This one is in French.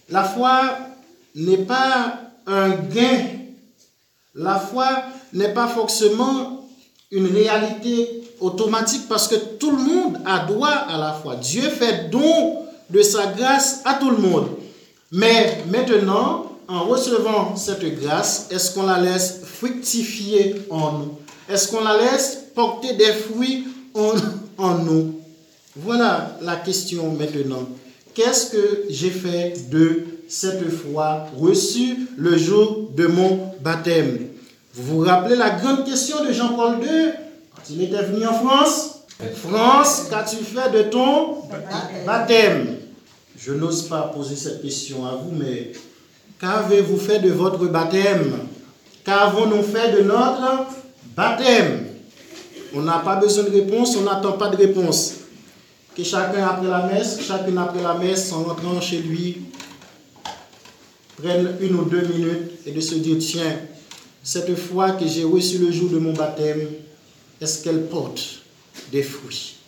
La foi n'est pas un gain. La foi n'est pas forcément une réalité automatique parce que tout le monde a droit à la foi. Dieu fait don de sa grâce à tout le monde. Mais maintenant, en recevant cette grâce, est-ce qu'on la laisse fructifier en nous? Est-ce qu'on la laisse porter des fruits en nous? Voilà la question maintenant. Qu'est-ce que j'ai fait de cette foi reçue le jour de mon baptême? Vous vous rappelez la grande question de Jean-Paul II quand il était venu en France? France, qu'as-tu fait de ton baptême? Je n'ose pas poser cette question à vous, mais qu'avez-vous fait de votre baptême? Qu'avons-nous fait de notre baptême? On n'a pas besoin de réponse, on n'attend pas de réponse. Que chacun après la messe, chacune après la messe, en rentrant chez lui, prenne 1 ou 2 minutes et de se dire, tiens, cette foi que j'ai reçue le jour de mon baptême, est-ce qu'elle porte des fruits?